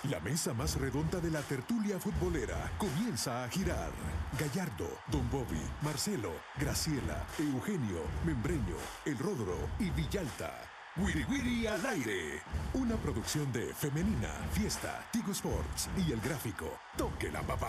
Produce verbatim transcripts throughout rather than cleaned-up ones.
La mesa más redonda de la tertulia futbolera comienza a girar. Gallardo, Don Bobby, Marcelo, Graciela, Eugenio, Membreño, El Rodro y Villalta. Wiri Wiri al aire. Una producción de Femenina, Fiesta, Tigo Sports y El Gráfico. Toque la papá.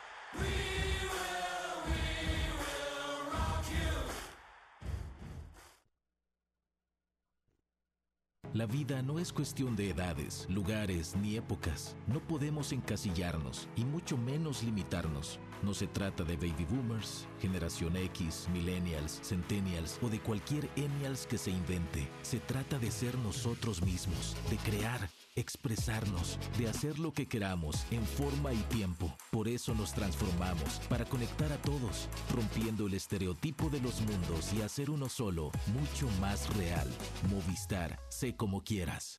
La vida no es cuestión de edades, lugares ni épocas. No podemos encasillarnos y mucho menos limitarnos. No se trata de baby boomers, generación X, millennials, centennials o de cualquier ennials que se invente. Se trata de ser nosotros mismos, de crear, expresarnos, de hacer lo que queramos en forma y tiempo. Por eso nos transformamos, para conectar a todos, rompiendo el estereotipo de los mundos y hacer uno solo, mucho más real. Movistar, sé como quieras.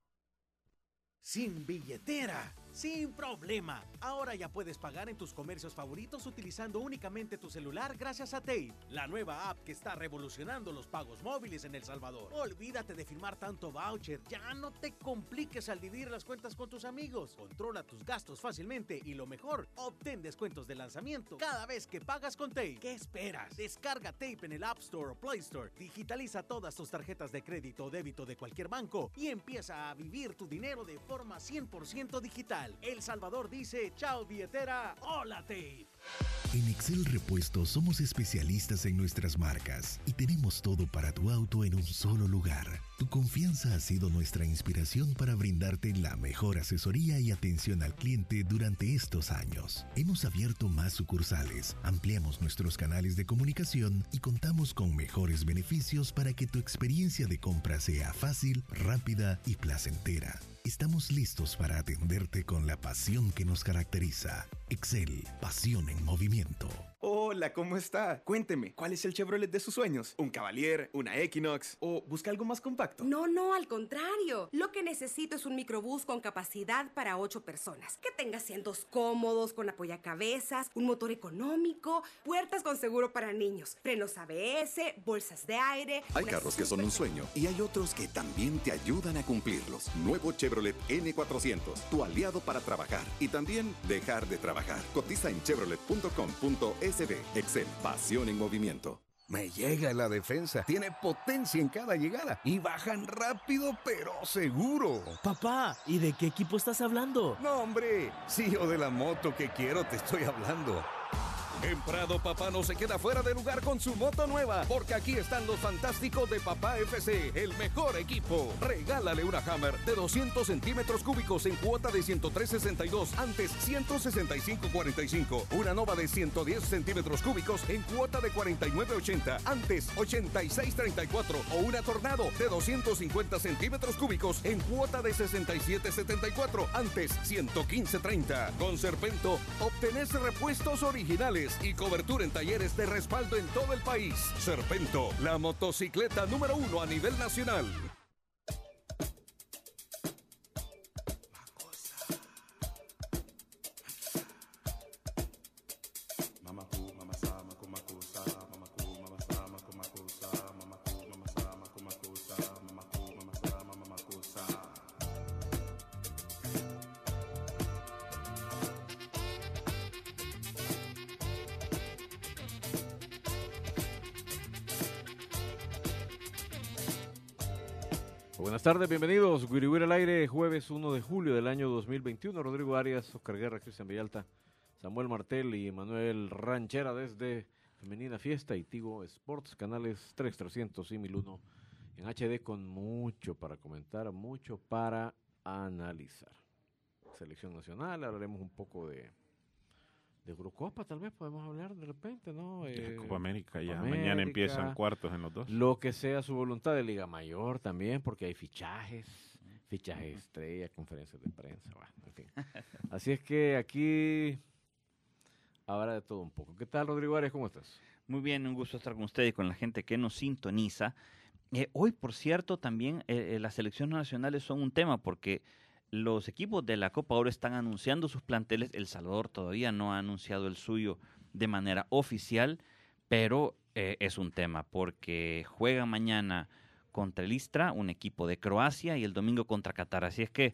Sin billetera, sin problema. Ahora ya puedes pagar en tus comercios favoritos utilizando únicamente tu celular gracias a Tape, la nueva app que está revolucionando los pagos móviles en El Salvador. Olvídate de firmar tanto voucher, ya no te compliques al dividir las cuentas con tus amigos. Controla tus gastos fácilmente y lo mejor, obtén descuentos de lanzamiento cada vez que pagas con Tape. ¿Qué esperas? Descarga Tape en el App Store o Play Store, digitaliza todas tus tarjetas de crédito o débito de cualquier banco y empieza a vivir tu dinero de forma cien por ciento digital. El Salvador dice, chao billetera, hola Tape. En Excel Repuestos somos especialistas en nuestras marcas y tenemos todo para tu auto en un solo lugar. Tu confianza ha sido nuestra inspiración para brindarte la mejor asesoría y atención al cliente durante estos años. Hemos abierto más sucursales, ampliamos nuestros canales de comunicación y contamos con mejores beneficios para que tu experiencia de compra sea fácil, rápida y placentera. Estamos listos para atenderte con la pasión que nos caracteriza. Excel, pasión en movimiento. Hola, ¿cómo está? Cuénteme, ¿cuál es el Chevrolet de sus sueños? ¿Un Cavalier? ¿Una Equinox? ¿O busca algo más compacto? No, no, al contrario. Lo que necesito es un microbús con capacidad para ocho personas. Que tenga asientos cómodos, con apoyacabezas, un motor económico, puertas con seguro para niños, frenos A B S, bolsas de aire... Hay carros super... que son un sueño y hay otros que también te ayudan a cumplirlos. Nuevo Chevrolet N cuatrocientos, tu aliado para trabajar y también dejar de trabajar. Cotiza en chevrolet punto com punto es de. Excel, pasión en movimiento. Me llega la defensa. Tiene potencia en cada llegada y bajan rápido pero seguro. Papá, ¿y de qué equipo estás hablando? No, hombre, sí, o de la moto que quiero te estoy hablando. En Prado, papá no se queda fuera de lugar con su moto nueva, porque aquí están los fantásticos de Papá F C, el mejor equipo. Regálale una Hammer de doscientos centímetros cúbicos en cuota de ciento tres sesenta y dos, antes ciento sesenta y cinco cuarenta y cinco. Una Nova de ciento diez centímetros cúbicos en cuota de cuarenta y nueve ochenta, antes ochenta y seis treinta y cuatro. O una Tornado de doscientos cincuenta centímetros cúbicos en cuota de sesenta y siete setenta y cuatro, antes ciento quince treinta. Con Serpento, obtenés repuestos originales y cobertura en talleres de respaldo en todo el país. Serpento, la motocicleta número uno a nivel nacional. Buenas tardes, bienvenidos. Wiri Wiri al aire, jueves uno de julio del año dos mil veintiuno. Rodrigo Arias, Oscar Guerra, Cristian Villalta, Samuel Martel y Manuel Ranchera desde Femenina Fiesta y Tigo Sports, canales tres, trescientos y mil uno en H D, con mucho para comentar, mucho para analizar. Selección nacional, hablaremos un poco de, de Eurocopa, tal vez podemos hablar de repente, ¿no? Eh, Copa América, ya América, mañana empiezan cuartos en los dos. Lo que sea su voluntad, de Liga Mayor también, porque hay fichajes, fichajes estrella, conferencias de prensa, bueno, en fin. Así es que aquí habrá de todo un poco. ¿Qué tal, Rodrigo Arias? ¿Cómo estás? Muy bien, un gusto estar con ustedes y con la gente que nos sintoniza. Eh, hoy, por cierto, también eh, las selecciones nacionales son un tema porque los equipos de la Copa Oro están anunciando sus planteles. El Salvador todavía no ha anunciado el suyo de manera oficial, pero eh, es un tema porque juega mañana contra el Istra, un equipo de Croacia, y el domingo contra Qatar. Así es que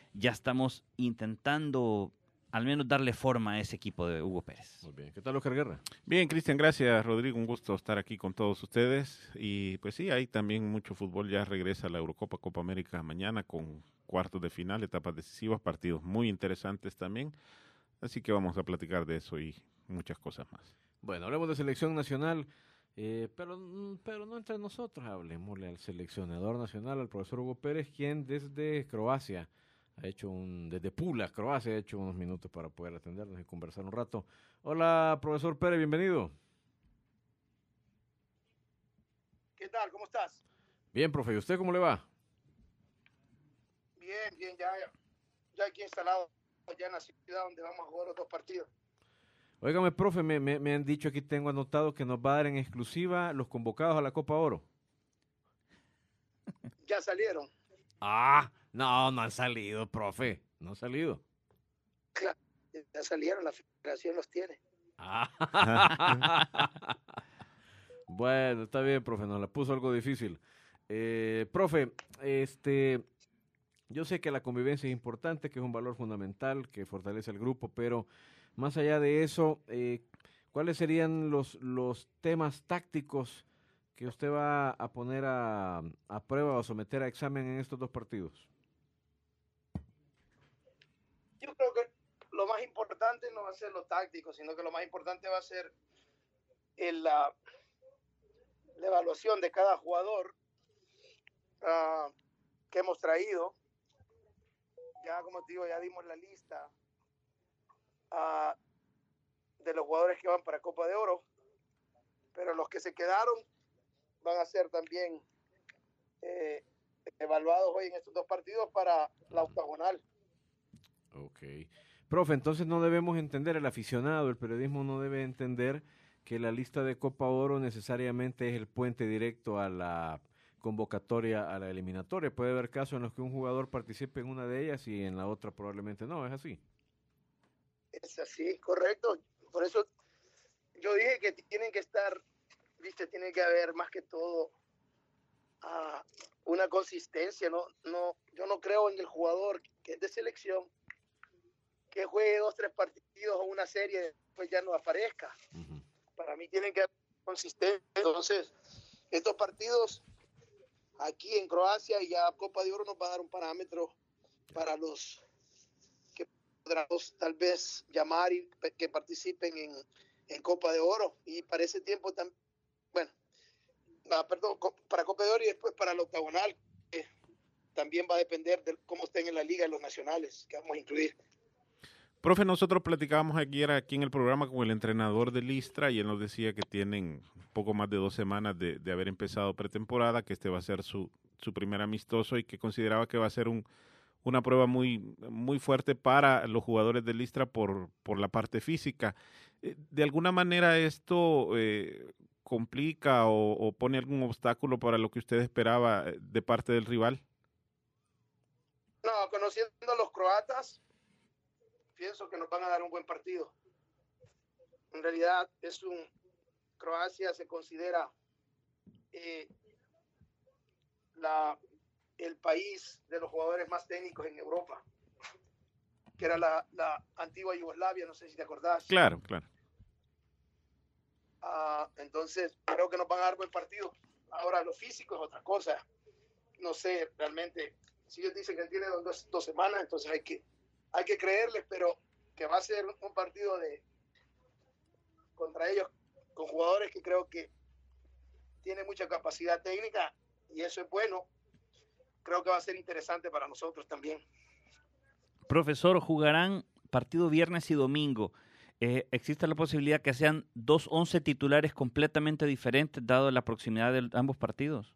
ya estamos intentando al menos darle forma a ese equipo de Hugo Pérez. Muy bien. ¿Qué tal, Oscar Guerra? Bien, Cristian, gracias, Rodrigo. Un gusto estar aquí con todos ustedes. Y pues sí, hay también mucho fútbol. Ya regresa la Eurocopa, Copa América mañana con cuartos de final, etapas decisivas, partidos muy interesantes también. Así que vamos a platicar de eso y muchas cosas más. Bueno, hablemos de selección nacional, eh, pero, pero no entre nosotros. Hablemosle al seleccionador nacional, al profesor Hugo Pérez, quien desde Croacia ha hecho un, desde Pula, Croacia, ha hecho unos minutos para poder atendernos y conversar un rato. Hola, profesor Pérez, bienvenido. ¿Qué tal? ¿Cómo estás? Bien, profe, ¿y usted cómo le va? Bien, bien, ya, ya aquí instalado, ya en la ciudad donde vamos a jugar los dos partidos. Óigame, profe, me, me, me han dicho, aquí tengo anotado, que nos va a dar en exclusiva los convocados a la Copa Oro. Ya salieron. Ah, no, no han salido, profe, no han salido. Claro, ya salieron, la federación los tiene. Ah. Bueno, está bien, profe, nos la puso algo difícil. Eh, profe, este, yo sé que la convivencia es importante, que es un valor fundamental, que fortalece al grupo, pero más allá de eso, eh, ¿cuáles serían los, los temas tácticos que usted va a poner a, a prueba o someter a examen en estos dos partidos? Yo creo que lo más importante no va a ser lo táctico, sino que lo más importante va a ser el, la, la evaluación de cada jugador uh, que hemos traído. Ya, como te digo, ya dimos la lista uh, de los jugadores que van para Copa de Oro, pero los que se quedaron van a ser también eh, evaluados hoy en estos dos partidos para la octagonal. Ok. Profe, entonces no debemos entender, el aficionado, el periodismo no debe entender que la lista de Copa Oro necesariamente es el puente directo a la convocatoria, a la eliminatoria. Puede haber casos en los que un jugador participe en una de ellas y en la otra probablemente no, ¿es así? Es así, correcto. Por eso yo dije que tienen que estar, viste, tiene que haber más que todo uh, una consistencia. No, no, yo no creo en el jugador que es de selección, que juegue dos, tres partidos o una serie, pues ya no aparezca. Uh-huh. Para mí tienen que haber consistencia. Entonces, estos partidos aquí en Croacia y ya Copa de Oro nos va a dar un parámetro para los que podremos tal vez llamar y que participen en, en Copa de Oro. Y para ese tiempo también, bueno, ah, perdón, para Copa de Oro y después para el octagonal, eh, también va a depender de cómo estén en la liga y los nacionales que vamos a incluir. Profe, nosotros platicábamos ayer aquí en el programa con el entrenador del Istra y él nos decía que tienen poco más de dos semanas de, de haber empezado pretemporada, que este va a ser su, su primer amistoso y que consideraba que va a ser un, una prueba muy, muy fuerte para los jugadores del Istra por, por la parte física. ¿De alguna manera esto eh, complica o, o pone algún obstáculo para lo que usted esperaba de parte del rival? No, conociendo a los croatas, pienso que nos van a dar un buen partido. En realidad es un Croacia se considera eh, la, el país de los jugadores más técnicos en Europa, que era la, la antigua Yugoslavia, no sé si te acordás. Claro, claro. Uh, entonces creo que nos van a dar buen partido. Ahora lo físico es otra cosa. No sé, realmente, si ellos dicen que tiene dos, dos semanas, entonces hay que hay que creerles, pero que va a ser un partido de contra ellos con jugadores que creo que tienen mucha capacidad técnica y eso es bueno. Creo que va a ser interesante para nosotros también. Profesor, jugarán partido viernes y domingo. Eh, ¿Existe la posibilidad que sean dos once titulares completamente diferentes dado la proximidad de ambos partidos?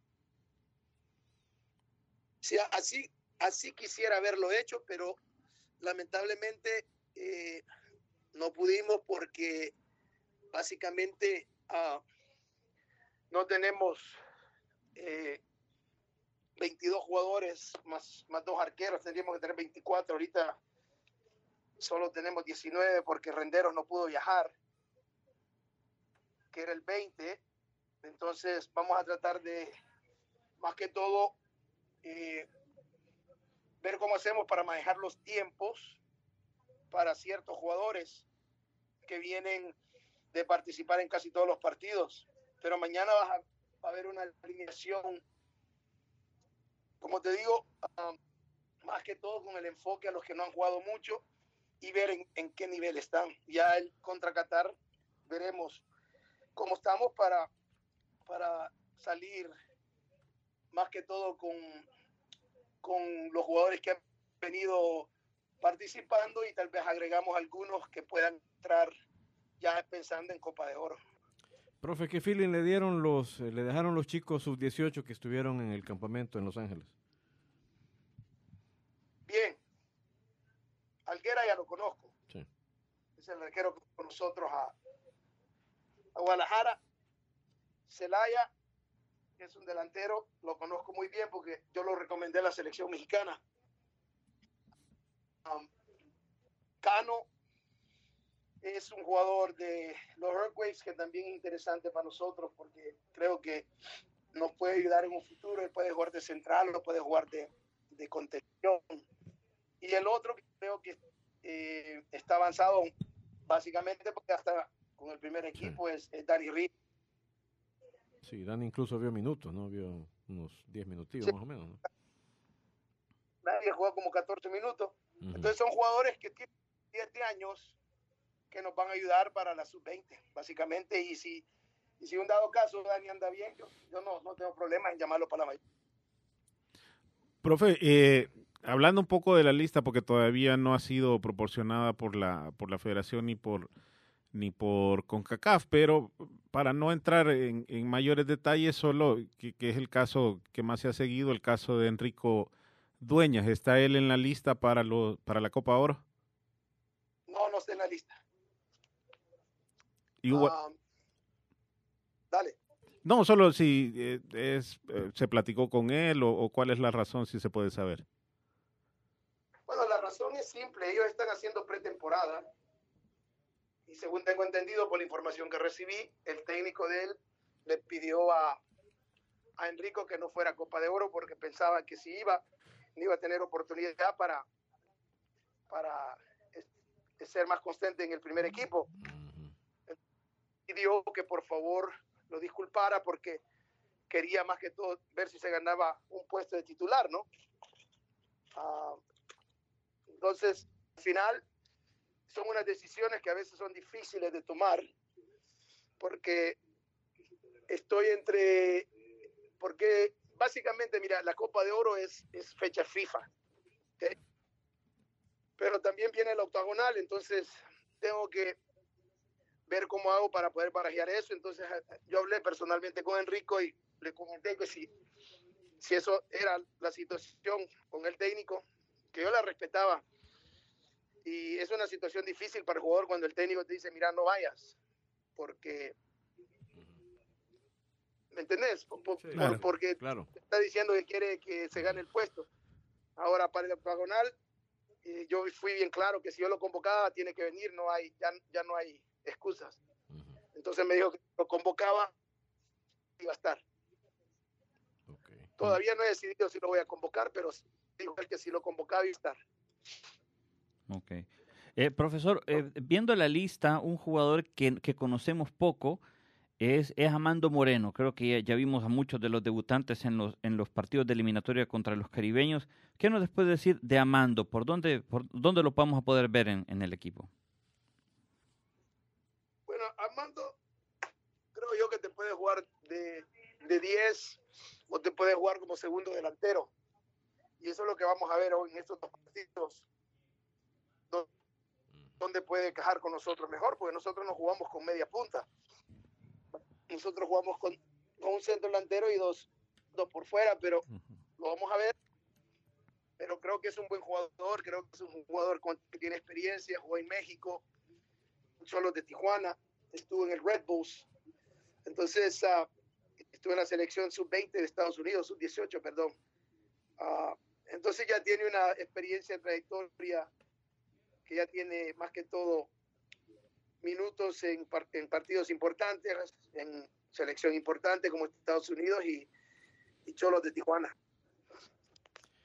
Sí, así, así quisiera haberlo hecho, pero lamentablemente eh, no pudimos porque básicamente uh, no tenemos eh, veintidós jugadores más, más dos arqueros, tendríamos que tener veinticuatro, ahorita solo tenemos diecinueve porque Renderos no pudo viajar, que era el veinte, entonces vamos a tratar de, más que todo, eh, ver cómo hacemos para manejar los tiempos para ciertos jugadores que vienen de participar en casi todos los partidos. Pero mañana va a, va a haber una alineación, como te digo, um, más que todo con el enfoque a los que no han jugado mucho y ver en, en qué nivel están. Ya el contra Qatar veremos cómo estamos para, para salir más que todo con, con los jugadores que han venido participando y tal vez agregamos algunos que puedan entrar ya pensando en Copa de Oro. Profe, ¿qué feeling le dieron los, le dejaron los chicos sub dieciocho que estuvieron en el campamento en Los Ángeles? Bien. Alguera ya lo conozco. Sí. Es el arquero que con nosotros a, a Guadalajara. Celaya, que es un delantero, lo conozco muy bien porque yo lo recomendé a la selección mexicana. Um, Cano es un jugador de los Earthquakes que también es interesante para nosotros porque creo que nos puede ayudar en un futuro. Él puede jugar de central o puede jugar de, de contención. Y el otro que creo que eh, está avanzado básicamente porque hasta con el primer equipo sí. es, es Dani Riz. Sí, Dani incluso vio minutos, ¿no? Vio unos diez minutillos sí. más o menos, ¿no? Dani jugó como catorce minutos. Uh-huh. Entonces son jugadores que tienen siete años que nos van a ayudar para la sub veinte, básicamente. Y si, y si un dado caso Dani anda bien, yo, yo no, no tengo problema en llamarlo para la mayor. Profe, eh, hablando un poco de la lista, porque todavía no ha sido proporcionada por la, por la federación ni por, ni por CONCACAF, pero para no entrar en, en mayores detalles, solo que, que es el caso que más se ha seguido, el caso de Enrico Dueñas. ¿Está él en la lista para, lo, para la Copa Oro? No, no está en la lista. Y hubo... um, dale. No, solo si eh, es, eh, se platicó con él o, o cuál es la razón, si se puede saber. Bueno, la razón es simple. Ellos están haciendo pretemporada y según tengo entendido por la información que recibí, el técnico de él le pidió a, a Enrico que no fuera a Copa de Oro porque pensaba que si iba, no iba a tener oportunidad para, para es, ser más constante en el primer equipo. Pidió que por favor lo disculpara porque quería más que todo ver si se ganaba un puesto de titular, ¿no? Uh, entonces, al final, son unas decisiones que a veces son difíciles de tomar porque estoy entre... porque básicamente, mira, la Copa de Oro es, es fecha FIFA, ¿okay? Pero también viene el octagonal, entonces tengo que ver cómo hago para poder barajear eso. Entonces yo hablé personalmente con Enrico y le comenté que si, si eso era la situación con el técnico, que yo la respetaba. Y es una situación difícil para el jugador cuando el técnico te dice, mira, no vayas, porque... ¿me entendés? Por, por, claro, porque claro. está diciendo que quiere que se gane el puesto. Ahora, para el octagonal, eh, yo fui bien claro que si yo lo convocaba, tiene que venir, no hay, ya, ya no hay excusas. Uh-huh. Entonces me dijo que lo convocaba, iba a estar. Okay. Todavía no he decidido si lo voy a convocar, pero dijo él que si lo convocaba iba a estar. Ok. Eh, profesor, eh, viendo la lista, un jugador que, que conocemos poco es, es Amando Moreno. Creo que ya, ya vimos a muchos de los debutantes en los, en los partidos de eliminatoria contra los caribeños. ¿Qué nos puede decir de Amando? ¿Por dónde, por dónde lo vamos a poder ver en, en el equipo? Bueno, Armando, creo yo que te puede jugar de, de diez o te puede jugar como segundo delantero. Y eso es lo que vamos a ver hoy en estos dos partidos. Donde puede encajar con nosotros mejor, porque nosotros no jugamos con media punta. Nosotros jugamos con, con un centro delantero y dos, dos por fuera, pero lo vamos a ver. Pero creo que es un buen jugador, creo que es un jugador con, que tiene experiencia, jugó en México, Cholos de Tijuana, estuvo en el Red Bulls, entonces uh, estuvo en la selección sub veinte de Estados Unidos, sub dieciocho, perdón. Uh, entonces ya tiene una experiencia en trayectoria, que ya tiene más que todo minutos en, par en partidos importantes, en selección importante como Estados Unidos y, y Cholos de Tijuana.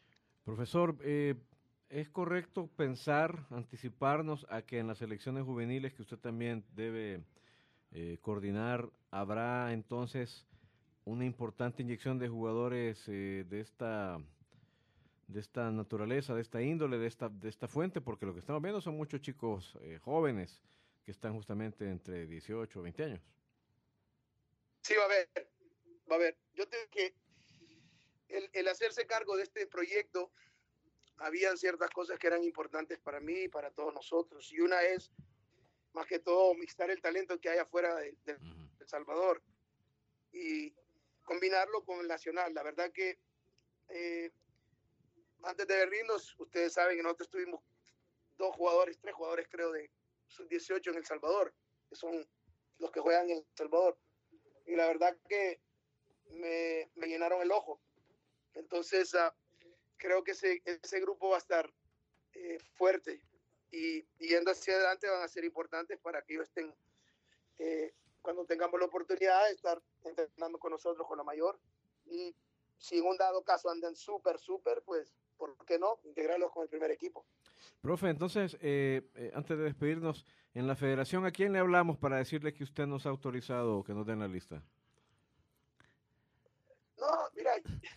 Profesor, eh, ¿es correcto pensar, anticiparnos a que en las selecciones juveniles que usted también debe eh, coordinar, habrá entonces una importante inyección de jugadores eh, de esta de esta naturaleza, de esta índole, de esta de esta fuente? Porque lo que estamos viendo son muchos chicos eh, jóvenes que están justamente entre dieciocho o veinte años. Sí, va a haber, va a haber. Yo tengo que el, el hacerse cargo de este proyecto, habían ciertas cosas que eran importantes para mí y para todos nosotros. Y una es, más que todo, mixtar el talento que hay afuera de, de, de El Salvador y combinarlo con el nacional. La verdad que eh, antes de venirnos, ustedes saben que nosotros tuvimos dos jugadores, tres jugadores creo de sub dieciocho en El Salvador, que son los que juegan en El Salvador. Y la verdad que me, me llenaron el ojo. Entonces, uh, creo que ese, ese grupo va a estar eh, fuerte y, y yendo hacia adelante van a ser importantes para que ellos estén, eh, cuando tengamos la oportunidad de estar entrenando con nosotros, con la mayor. Y si en un dado caso andan súper, súper, pues, ¿por qué no? Integrarlos con el primer equipo. Profe, entonces, eh, eh, antes de despedirnos, en la federación, ¿a quién le hablamos para decirle que usted nos ha autorizado que nos den la lista? No, mira.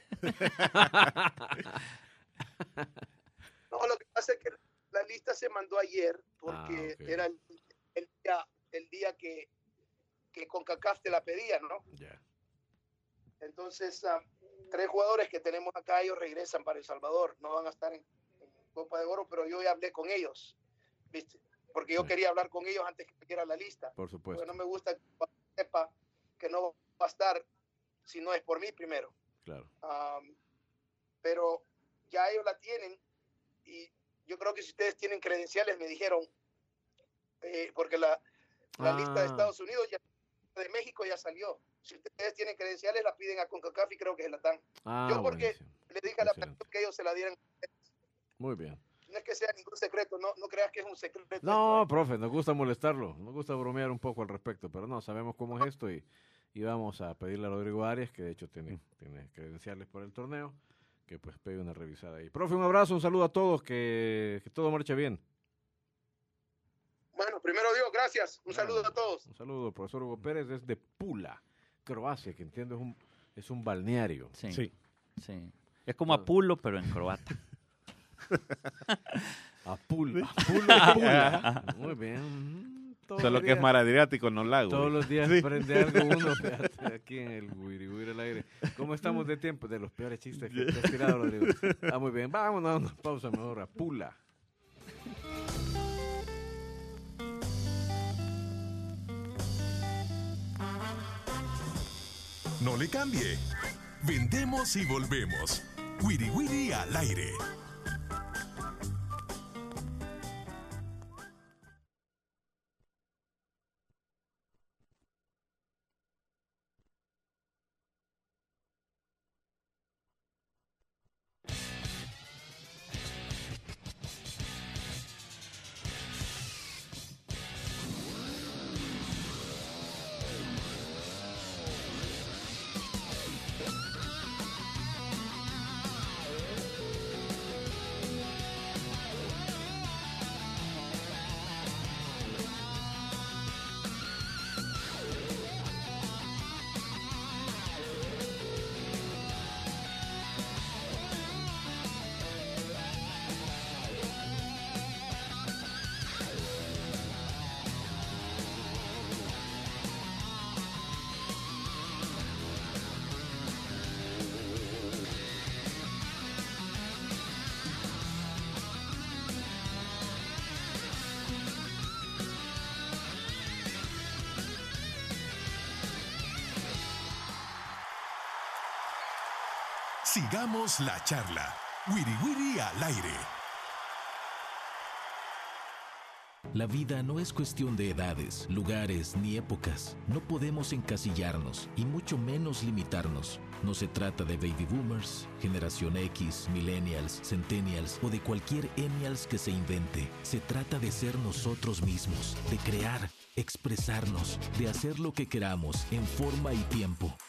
No, lo que pasa es que la lista se mandó ayer porque ah, okay. era el, el día, el día que, que CONCACAF te la pedía, ¿no? Yeah. Entonces, uh, tres jugadores que tenemos acá, ellos regresan para El Salvador, no van a estar en, en Copa de Oro, pero yo ya hablé con ellos, ¿viste? Porque yo sí. quería hablar con ellos antes que me diera la lista. Por supuesto. Porque no me gusta que sepa que no va a estar si no es por mí primero. Claro. Um, pero ya ellos la tienen y yo creo que si ustedes tienen credenciales, me dijeron, eh, porque la, la ah. lista de Estados Unidos, ya, de México ya salió. Si ustedes tienen credenciales, la piden a CONCACAF y creo que se la dan. Ah, yo porque buenísimo. le dije a la persona que ellos se la dieran. Muy bien. No es que sea ningún secreto, no, no creas que es un secreto. No, esto, ¿eh? Profe, nos gusta molestarlo, nos gusta bromear un poco al respecto, pero no, sabemos cómo es esto y, y vamos a pedirle a Rodrigo Arias, que de hecho tiene, tiene credenciales por el torneo, que pues pegue una revisada ahí. Profe, un abrazo, un saludo a todos, que, que todo marche bien. Bueno, primero Dios, gracias, un bueno, saludo a todos. Un saludo, profesor Hugo Pérez, desde Pula, Croacia, que entiendo es un, es un balneario. Sí, sí. sí. Es como Apulo, pero en croata. Apulo, Apulo, Pula. Muy bien. Solo que es mar Adriático, no lago. Todos los días sí. Prende algo uno, fíjate, aquí en el Wiri Wiri al aire. ¿Cómo estamos de tiempo? De los peores chistes que te has tirado, Rodrigo. Ah, muy bien. Vámonos a una pausa mejor a Pula. No le cambie. Vendemos y volvemos. Wiri Wiri al aire. Sigamos la charla. Wiri Wiri al aire. La vida no es cuestión de edades, lugares ni épocas. No podemos encasillarnos y mucho menos limitarnos. No se trata de baby boomers, generación X, millennials, centennials o de cualquier ennials que se invente. Se trata de ser nosotros mismos, de crear, expresarnos, de hacer lo que queramos en forma y tiempo.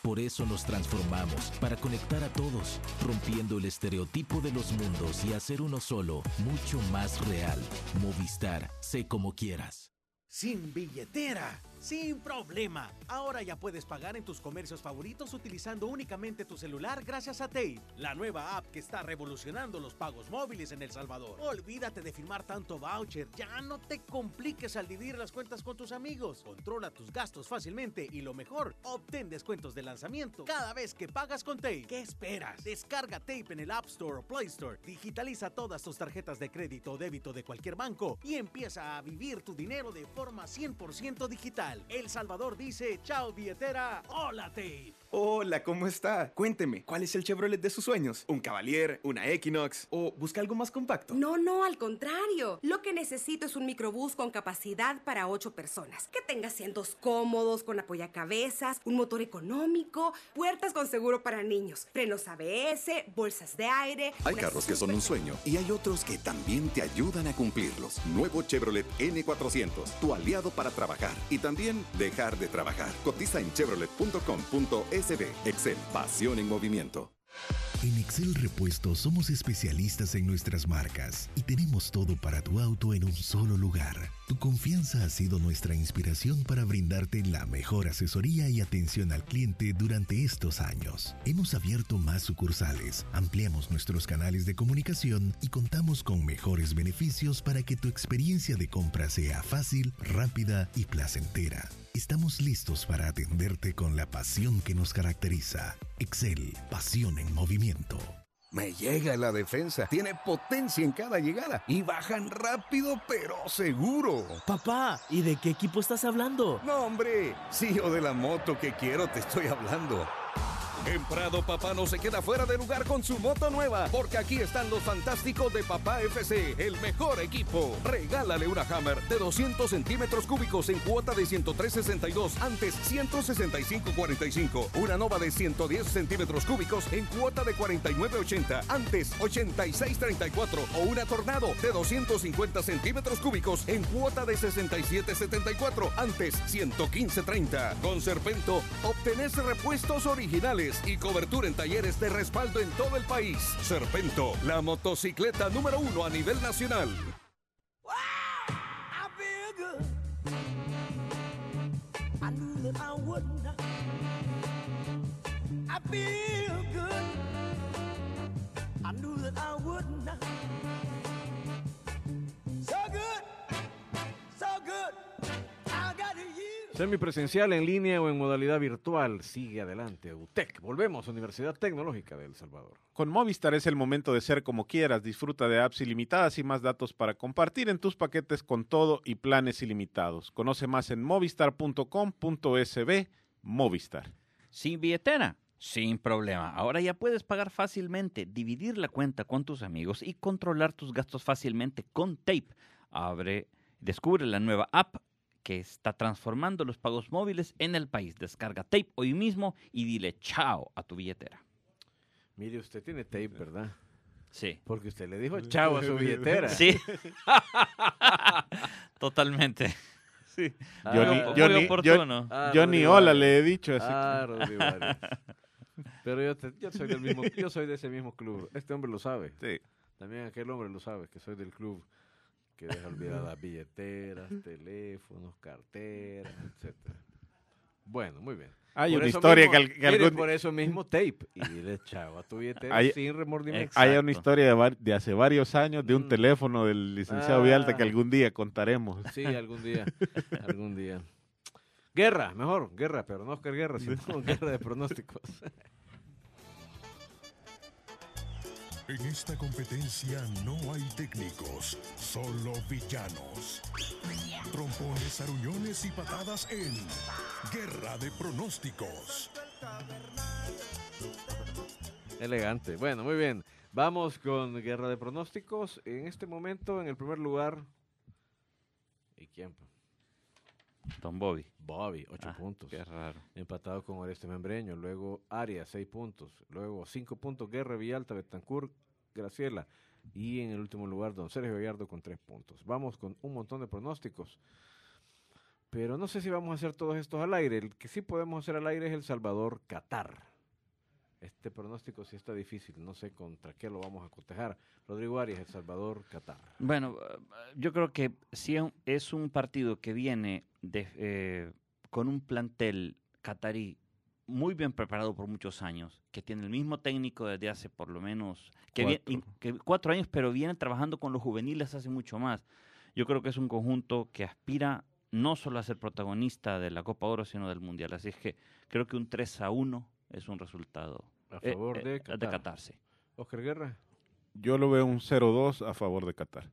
Por eso nos transformamos, para conectar a todos, rompiendo el estereotipo de los mundos y hacer uno solo, mucho más real. Movistar, sé como quieras. Sin billetera, sin problema. Ahora ya puedes pagar en tus comercios favoritos utilizando únicamente tu celular gracias a Tape, la nueva app que está revolucionando los pagos móviles en El Salvador. Olvídate de firmar tanto voucher, ya no te compliques al dividir las cuentas con tus amigos. Controla tus gastos fácilmente y lo mejor, obtén descuentos de lanzamiento cada vez que pagas con Tape. ¿Qué esperas? Descarga Tape en el App Store o Play Store, digitaliza todas tus tarjetas de crédito o débito de cualquier banco y empieza a vivir tu dinero de forma cien por ciento digital. El Salvador dice, chao billetera, hola Tape. Hola, ¿cómo está? Cuénteme, ¿cuál es el Chevrolet de sus sueños? ¿Un Cavalier, una Equinox o busca algo más compacto? No, no, al contrario. Lo que necesito es un microbús con capacidad para ocho personas, que tenga asientos cómodos, con apoyacabezas, un motor económico, puertas con seguro para niños, frenos A B S, bolsas de aire... Hay carros que son un sueño y hay otros que también te ayudan a cumplirlos. Nuevo Chevrolet N cuatrocientos, tu aliado para trabajar y también dejar de trabajar. Cotiza en chevrolet punto com punto es. Excel, pasión en movimiento. En Excel Repuestos somos especialistas en nuestras marcas y tenemos todo para tu auto en un solo lugar. Tu confianza ha sido nuestra inspiración para brindarte la mejor asesoría y atención al cliente durante estos años. Hemos abierto más sucursales, ampliamos nuestros canales de comunicación y contamos con mejores beneficios para que tu experiencia de compra sea fácil, rápida y placentera. Estamos listos para atenderte con la pasión que nos caracteriza. Excel, pasión en movimiento. Me llega la defensa, tiene potencia en cada llegada y bajan rápido pero seguro. Papá, ¿y de qué equipo estás hablando? No, hombre, sí, o de la moto que quiero te estoy hablando. En Prado, papá no se queda fuera de lugar con su moto nueva, porque aquí están los fantásticos de Papá F C, el mejor equipo. Regálale una Hammer de doscientos centímetros cúbicos en cuota de ciento tres sesenta y dos, antes ciento sesenta y cinco cuarenta y cinco. Una Nova de ciento diez centímetros cúbicos en cuota de cuarenta y nueve ochenta, antes ochenta y seis treinta y cuatro. O una Tornado de doscientos cincuenta centímetros cúbicos en cuota de sesenta y siete setenta y cuatro, antes ciento quince treinta. Con Serpento, obtenés repuestos originales y cobertura en talleres de respaldo en todo el país. Serpento, la motocicleta número uno a nivel nacional. Semipresencial, en línea o en modalidad virtual. Sigue adelante U T E C. Volvemos, Universidad Tecnológica de El Salvador. Con Movistar es el momento de ser como quieras. Disfruta de apps ilimitadas y más datos para compartir en tus paquetes con todo y planes ilimitados. Conoce más en movistar punto com punto es be. Movistar. Sin billetera, sin problema. Ahora ya puedes pagar fácilmente, dividir la cuenta con tus amigos y controlar tus gastos fácilmente con Tape. Abre, descubre la nueva app que está transformando los pagos móviles en el país. Descarga Tape hoy mismo y dile chao a tu billetera. Mire, usted tiene Tape, ¿verdad? Sí. Porque usted le dijo chao a su billetera. Sí. Totalmente. Sí. Ah, yo, ni, muy yo, ni, oportuno. yo, Ah, yo ni hola le he dicho así. Ah, Rodrigo Arias. Pero yo, te, yo soy del mismo, yo soy de ese mismo club. Este hombre lo sabe. Sí. También aquel hombre lo sabe, que soy del club que deja olvidadas billeteras, teléfonos, carteras, etcétera. Bueno, muy bien. Hay por una eso historia mismo, que, al, que mire, algún... por eso mismo Tape. Y dile chao a tu billetera hay, sin remordimiento. Hay una historia de, var, de hace varios años de un mm. teléfono del licenciado ah. Vialta que algún día contaremos. Sí, algún día. algún día. Guerra, mejor. Guerra, pero no Oscar Guerra, sino guerra de pronósticos. En esta competencia no hay técnicos, solo villanos. Trompones, aruñones y patadas en Guerra de Pronósticos. Elegante. Bueno, muy bien. Vamos con Guerra de Pronósticos. En este momento, en el primer lugar... ¿Y quién? Don Bobby. Bobby, ocho ah, puntos. Qué raro. Empatado con Oreste Membreño. Luego Arias, seis puntos. Luego cinco puntos Guerra, Villalta, Betancourt, Graciela. Y en el último lugar, don Sergio Gallardo con tres puntos. Vamos con un montón de pronósticos. pero no sé si vamos a hacer todos estos al aire. El que sí podemos hacer al aire es El Salvador-Qatar. Este pronóstico sí está difícil, no sé contra qué lo vamos a cotejar. Rodrigo Arias, El Salvador-Qatar. Bueno, yo creo que sí es un partido que viene de, eh, con un plantel catarí muy bien preparado por muchos años, que tiene el mismo técnico desde hace por lo menos que cuatro. Viene, que cuatro años, pero viene trabajando con los juveniles hace mucho más. Yo creo que es un conjunto que aspira no solo a ser protagonista de la Copa Oro, sino del Mundial. Así es que creo que un tres a uno es un resultado a favor eh, de, eh, Qatar. de Qatar. Sí. Oscar Guerra. Yo lo veo un cero dos a favor de Qatar.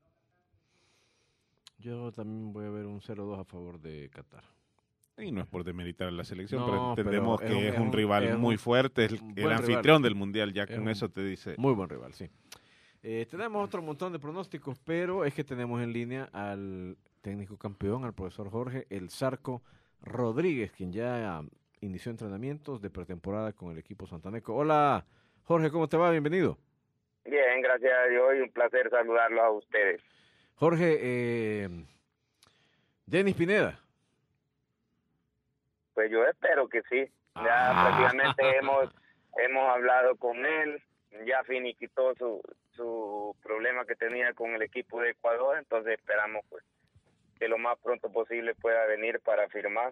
Yo también voy a ver un cero dos a favor de Qatar. Y no es por demeritar a la selección, No, pero entendemos pero que es es un- un, es un- rival es muy un fuerte, el, buen el anfitrión rival. del Mundial, ya Es con un eso te dice. Muy buen rival, sí. Eh, tenemos otro montón de pronósticos, pero es que tenemos en línea al técnico campeón, al profesor Jorge El Zarco Rodríguez, quien ya inició entrenamientos de pretemporada con el equipo santaneco. Hola, Jorge, ¿cómo te va? Bienvenido. Bien, gracias a Dios y un placer saludarlos a ustedes. Jorge, eh, Denis Pineda. Pues yo espero que sí. Ya Ah. prácticamente hemos hemos hablado con él, ya finiquitó su, su problema que tenía con el equipo de Ecuador, entonces esperamos pues que lo más pronto posible pueda venir para firmar.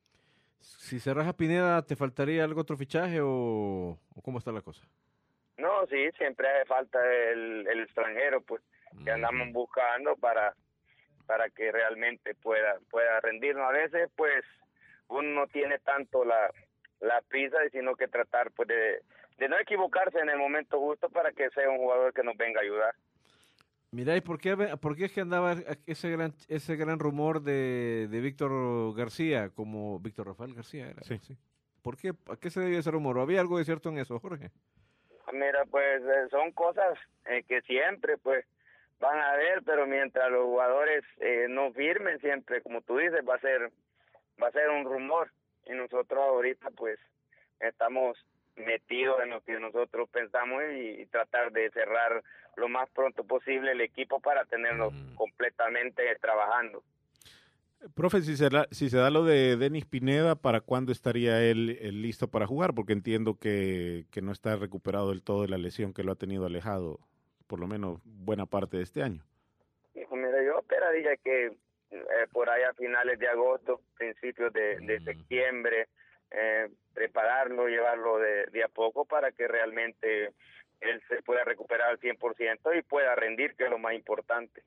Si cerras a Pineda, ¿te faltaría algo otro fichaje o, o cómo está la cosa? No, sí, siempre hace falta el, el extranjero, pues, que andamos buscando para para que realmente pueda pueda rendirnos. A veces, pues, uno no tiene tanto la, la prisa, sino que tratar, pues, de, de no equivocarse en el momento justo para que sea un jugador que nos venga a ayudar. Mira, ¿y por qué, por qué es que andaba ese gran ese gran rumor de, de Víctor García, como Víctor Rafael García era? Sí. Sí. ¿Por qué? ¿A qué se debía ese rumor? ¿Había algo de cierto en eso, Jorge? Mira, pues eh, son cosas eh, que siempre pues van a haber, pero mientras los jugadores eh, no firmen, siempre, como tú dices, va a ser va a ser un rumor. Y nosotros ahorita pues estamos metidos en lo que nosotros pensamos y, y tratar de cerrar lo más pronto posible el equipo para tenerlo mm. completamente trabajando. Profe, si se, da, si se da lo de Denis Pineda, ¿para cuándo estaría él, él listo para jugar? Porque entiendo que, que no está recuperado del todo de la lesión que lo ha tenido alejado, por lo menos buena parte de este año. Hijo, mira, yo esperaría que eh, por ahí a finales de agosto, principios de, de septiembre, eh, prepararlo, llevarlo de, de a poco para que realmente él se pueda recuperar al cien por ciento y pueda rendir, que es lo más importante.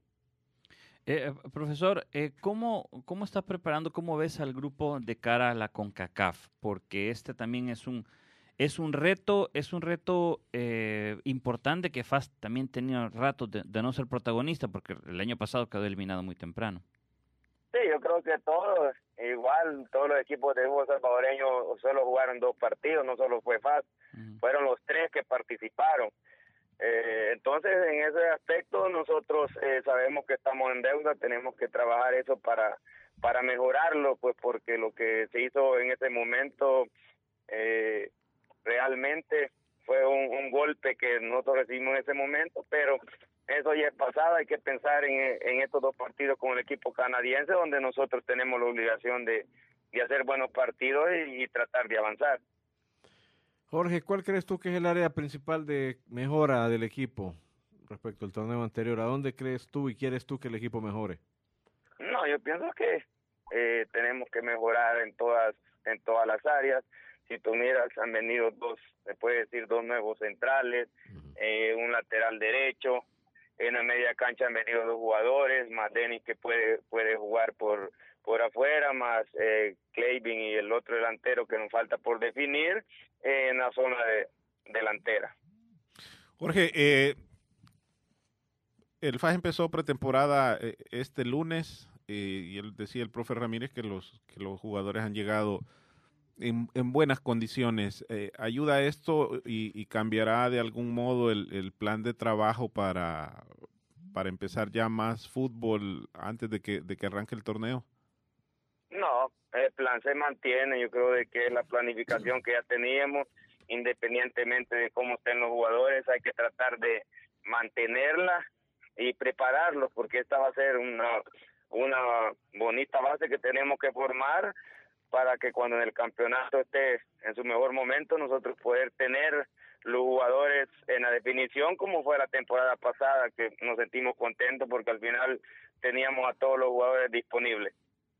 Eh, profesor, eh, ¿cómo, ¿cómo estás preparando, cómo ves al grupo de cara a la CONCACAF? Porque este también es un es un reto, es un reto eh, importante que F A S también tenía ratos de, de no ser protagonista, porque el año pasado quedó eliminado muy temprano. Sí, yo creo que todos, igual todos los equipos de fútbol salvadoreño solo jugaron dos partidos, no solo fue F A S, uh-huh. Fueron los tres que participaron. Eh, entonces, en ese aspecto, nosotros eh, sabemos que estamos en deuda, tenemos que trabajar eso para para mejorarlo, pues porque lo que se hizo en ese momento eh, realmente fue un, un golpe que nosotros recibimos en ese momento, pero eso ya es pasado, hay que pensar en, en estos dos partidos con el equipo canadiense, donde nosotros tenemos la obligación de, de hacer buenos partidos y, y tratar de avanzar. Jorge, ¿cuál crees tú que es el área principal de mejora del equipo respecto al torneo anterior? ¿A dónde crees tú y quieres tú que el equipo mejore? No, yo pienso que eh, tenemos que mejorar en todas en todas las áreas. Si tú miras, han venido dos, se puede decir, dos nuevos centrales, uh-huh. eh, un lateral derecho. En la media cancha han venido dos jugadores, más Denis que puede puede jugar por por afuera, más eh, Clavin y el otro delantero que nos falta por definir eh, en la zona de delantera. Jorge, eh, el F A S empezó pretemporada eh, este lunes eh, y él decía el profe Ramírez que los que los jugadores han llegado en, en buenas condiciones. Eh, ¿Ayuda esto y, y cambiará de algún modo el, el plan de trabajo para, para empezar ya más fútbol antes de que, de que arranque el torneo? No, el plan se mantiene. Yo creo de que es la planificación que ya teníamos, independientemente de cómo estén los jugadores, hay que tratar de mantenerla y prepararlos, porque esta va a ser una una bonita base que tenemos que formar para que cuando en el campeonato esté en su mejor momento, nosotros poder tener los jugadores en la definición como fue la temporada pasada, que nos sentimos contentos porque al final teníamos a todos los jugadores disponibles.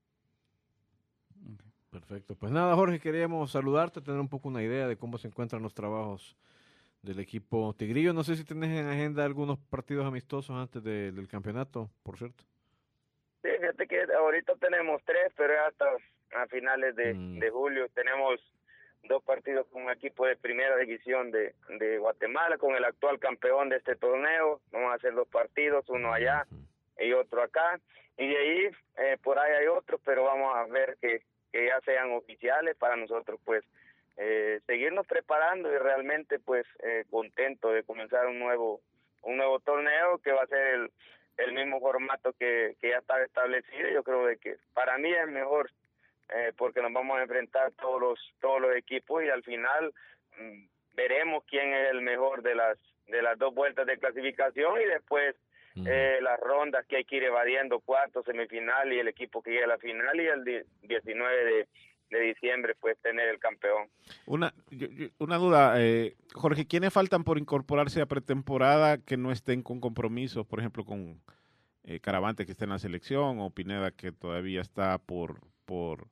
Perfecto. Pues nada, Jorge, queríamos saludarte, tener un poco una idea de cómo se encuentran los trabajos del equipo tigrillo. No sé si tenés en agenda algunos partidos amistosos antes de, del campeonato, por cierto. Sí, fíjate que ahorita tenemos tres, pero hasta a finales de, mm. de julio tenemos dos partidos con un equipo de primera división de, de Guatemala, con el actual campeón de este torneo. Vamos a hacer dos partidos, uno allá uh-huh. y otro acá. Y de ahí, eh, por ahí hay otros, pero vamos a ver que, que ya sean oficiales para nosotros, pues, eh, seguirnos preparando y realmente, pues, eh, contento de comenzar un nuevo un nuevo torneo que va a ser el, el mismo formato que, que ya está establecido. Yo creo de que para mí es mejor, eh, porque nos vamos a enfrentar todos los todos los equipos y al final mmm, veremos quién es el mejor de las de las dos vueltas de clasificación y después mm. eh, las rondas que hay que ir evadiendo, cuarto, semifinal y el equipo que llega a la final y el diecinueve de de diciembre pues tener el campeón. Una yo, yo, una duda, eh, Jorge, ¿quiénes faltan por incorporarse a pretemporada que no estén con compromisos, por ejemplo con eh, Caravante que está en la selección o Pineda que todavía está por por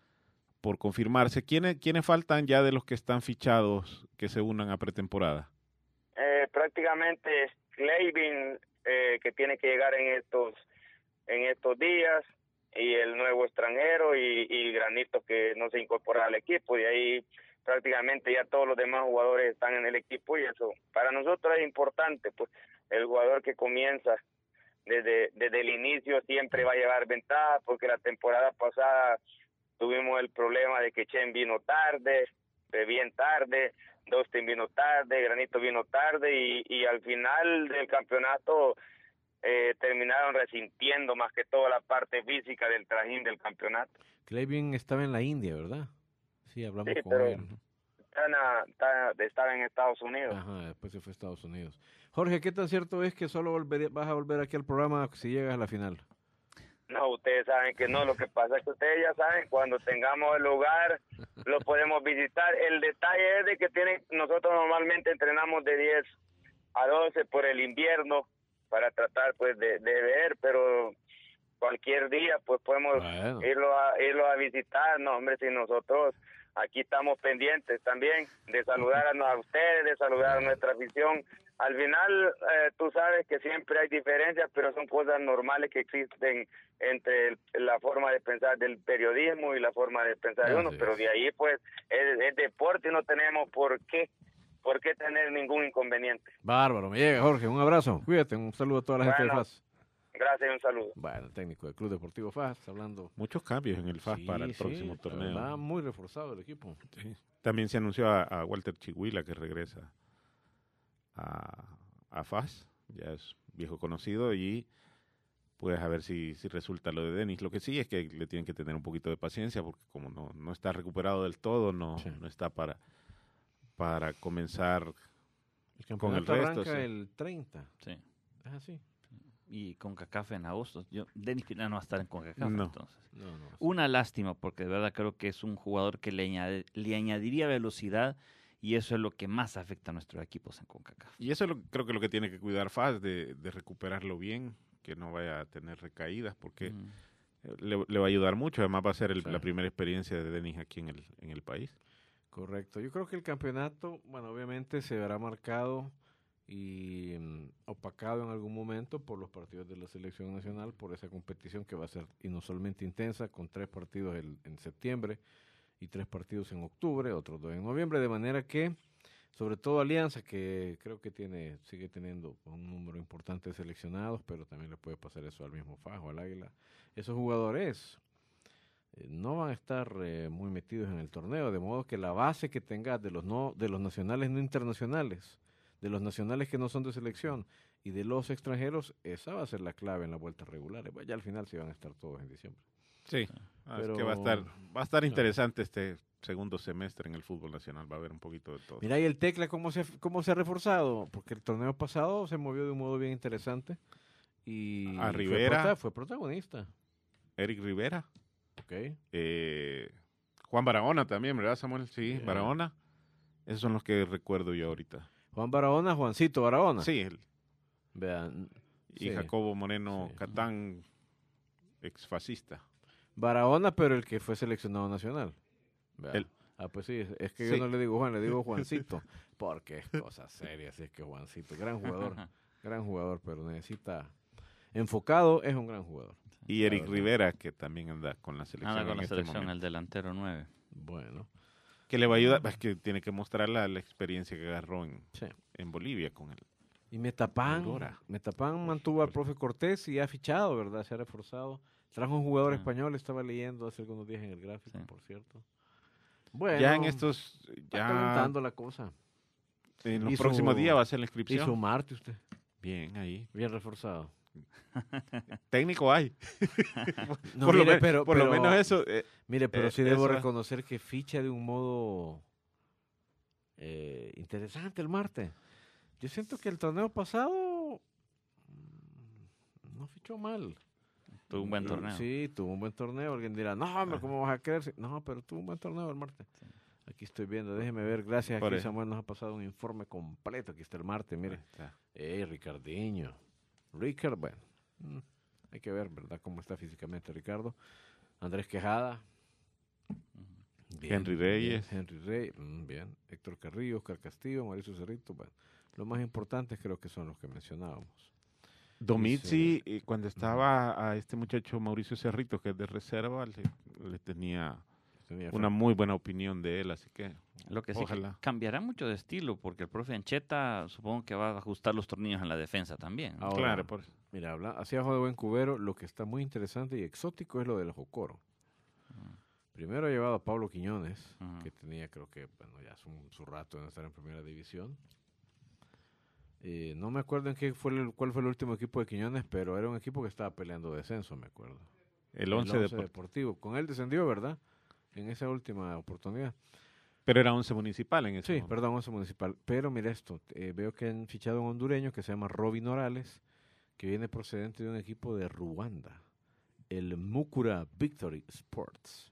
por confirmarse? ¿Quiénes quiénes faltan ya de los que están fichados que se unan a pretemporada? Eh, prácticamente Clavin, eh, que tiene que llegar en estos en estos días, y el nuevo extranjero y, y Granito que no se incorpora al equipo, y ahí prácticamente ya todos los demás jugadores están en el equipo y eso para nosotros es importante, pues el jugador que comienza desde desde el inicio siempre va a llevar ventaja, porque la temporada pasada tuvimos el problema de que Chen vino tarde, bien tarde, Dustin vino tarde, Granito vino tarde y, y al final del campeonato Eh, terminaron resintiendo más que toda la parte física del trajín del campeonato. Clavin estaba en la India, ¿verdad? Sí, hablamos sí, con pero él. ¿no? Tana, Tana, estaba en Estados Unidos. Ajá, después se fue a Estados Unidos. Jorge, ¿qué tan cierto es que solo volver, vas a volver aquí al programa si llegas a la final? No, ustedes saben que no, lo que pasa es que ustedes ya saben, cuando tengamos el lugar lo podemos visitar. El detalle es de que tienen, nosotros normalmente entrenamos de diez a doce por el invierno, para tratar pues de, de ver, pero cualquier día pues podemos bueno. irlo a irlo a visitar. No, hombre, si nosotros aquí estamos pendientes también de saludar a, a ustedes, de saludar a nuestra afición. Al final eh, tú sabes que siempre hay diferencias, pero son cosas normales que existen entre el, la forma de pensar del periodismo y la forma de pensar de uno, pero de ahí pues es, es deporte y no tenemos por qué ¿Por qué tener ningún inconveniente? Bárbaro, me llega, Jorge. Un abrazo. Cuídate, un saludo a toda la bueno, gente del F A S. Gracias y un saludo. Bueno, el técnico del Club Deportivo F A S, hablando. Muchos cambios en el F A S sí, para el sí, próximo torneo. Va muy reforzado el equipo. Sí. También se anunció a, a Walter Chihuila que regresa a, a F A S. Ya es viejo conocido y pues a ver si, si resulta lo de Denis. Lo que sí es que le tienen que tener un poquito de paciencia porque como no, no está recuperado del todo, no, sí. no está para, para comenzar... El campeonato con el resto, arranca sí. el treinta. Sí. Es así. Y CONCACAF en agosto. Yo, Denis Pineda no va a estar en CONCACAF no. entonces. No, no, sí. Una lástima porque de verdad creo que es un jugador que le, añade, le añadiría velocidad y eso es lo que más afecta a nuestros equipos en CONCACAF. Y eso es lo, creo que lo que tiene que cuidar F A S, de, de recuperarlo bien, que no vaya a tener recaídas porque mm. le, le va a ayudar mucho. Además va a ser el, sí. la primera experiencia de Denis aquí en el, en el país. Correcto. Yo creo que el campeonato, bueno, obviamente se verá marcado y um, opacado en algún momento por los partidos de la selección nacional, por esa competición que va a ser inusualmente intensa, con tres partidos el, en septiembre y tres partidos en octubre, otros dos en noviembre, de manera que, sobre todo Alianza, que creo que tiene sigue teniendo un número importante de seleccionados, pero también le puede pasar eso al mismo Fajo, al Águila. Esos jugadores no van a estar eh, muy metidos en el torneo, de modo que la base que tengas de los no de los nacionales no internacionales, de los nacionales que no son de selección y de los extranjeros, esa va a ser la clave en las vueltas regulares. Ya al final sí van a estar todos en diciembre. Sí, pero, es que va a estar va a estar interesante no. este segundo semestre en el fútbol nacional, va a haber un poquito de todo. Mira, y el Tecla cómo se cómo se ha reforzado, porque el torneo pasado se movió de un modo bien interesante y a Rivera fue, fue protagonista. Eric Rivera. Ok. Eh, Juan Barahona también, ¿verdad, Samuel? Sí, Yeah. Barahona. Esos son los que recuerdo yo ahorita. Juan Barahona, Juancito Barahona. Sí, él. Vean. Y sí. Jacobo Moreno Sí. Catán, exfascista. Barahona, pero el que fue seleccionado nacional. Vea. El- Ah, pues sí, es, es que Sí. yo no le digo Juan, le digo Juancito, porque es cosa seria, así es que Juancito, gran jugador, gran jugador, pero necesita, enfocado, es un gran jugador. Y Eric Rivera, que también anda con la selección. Anda con en la este selección, momento. el delantero nueve. Bueno. Que le va a ayudar, es que tiene que mostrar la, la experiencia que agarró en, Sí. en Bolivia con él. Y Metapan, Aurora. Metapan mantuvo al profe Cortés y ha fichado, ¿verdad? Se ha reforzado. Trajo un jugador Ah. español, estaba leyendo hace algunos días en el gráfico, por cierto. Bueno, ya en estos, está ya calentando la cosa. en los Hizo- próximos días va a ser la inscripción. Hizo Marte usted. Bien, ahí. Bien reforzado. Técnico hay. No, por lo, mire, me- pero- por lo pero- menos eso. eh, Mire, pero eh, sí debo eso- reconocer que ficha de un modo eh, interesante el Marte. Yo siento que el torneo pasado mm, no fichó mal. Tuvo un buen Mm, torneo. Sí, tuvo un buen torneo. Alguien dirá, no, hombre, ¿cómo vas a creer? Sí, no, pero tuvo un buen torneo el Marte. Aquí estoy viendo, déjeme ver. Gracias, Por aquí eso. Samuel nos ha pasado un informe completo. Aquí está el Marte, mire. Ahí está. Ey, Ricardiño. Ricard, bueno, mm, hay que ver, ¿verdad?, cómo está físicamente Ricardo. Andrés Quejada. Henry Reyes. bien, Henry Reyes, mm, bien. Héctor Carrillo, Oscar Castillo, Mauricio Cerrito. Bueno, los más importantes creo que son los que mencionábamos. Domizzi, eh, cuando estaba a este muchacho Mauricio Cerrito, que es de reserva, le, le tenía, Tenía una fe. muy buena opinión de él, así que Lo que sí que ojalá. cambiará mucho de estilo, porque el profe Ancheta supongo que va a ajustar los tornillos en la defensa también. ¿no? Ahora, Claro, por- mira, habla, así abajo de buen cubero, lo que está muy interesante y exótico es lo del Jocoro. Primero ha llevado a Pablo Quiñones, Ujú. que tenía, creo que, bueno, ya su, su rato en estar en primera división. Eh, no me acuerdo en qué fue el, cuál fue el último equipo de Quiñones, pero era un equipo que estaba peleando descenso, me acuerdo. El Once Deport- Deportivo. Con él descendió, ¿verdad? En esa última oportunidad. Pero era once municipal en ese Sí, momento. perdón, once municipal. Pero mira esto, eh, veo que han fichado a un hondureño que se llama Robin Orales, que viene procedente de un equipo de Ruanda, el Mukura Victory Sports.